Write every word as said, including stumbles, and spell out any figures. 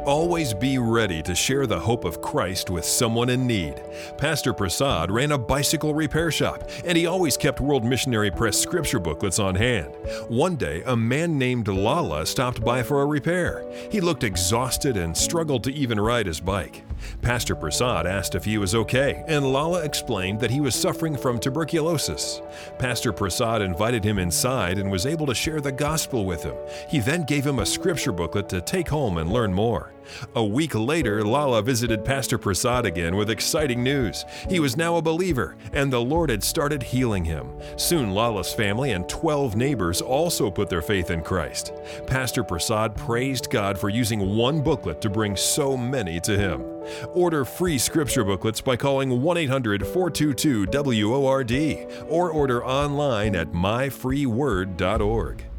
Always be ready to share the hope of Christ with someone in need. Pastor Prasad ran a bicycle repair shop, and he always kept World Missionary Press scripture booklets on hand. One day, a man named Lala stopped by for a repair. He looked exhausted and struggled to even ride his bike. Pastor Prasad asked if he was okay, and Lala explained that he was suffering from tuberculosis. Pastor Prasad invited him inside and was able to share the gospel with him. He then gave him a scripture booklet to take home and learn more. A week later, Lala visited Pastor Prasad again with exciting news. He was now a believer, and the Lord had started healing him. Soon, Lala's family and twelve neighbors also put their faith in Christ. Pastor Prasad praised God for using one booklet to bring so many to him. Order free scripture booklets by calling one eight hundred, four two two, W O R D or order online at my free word dot org.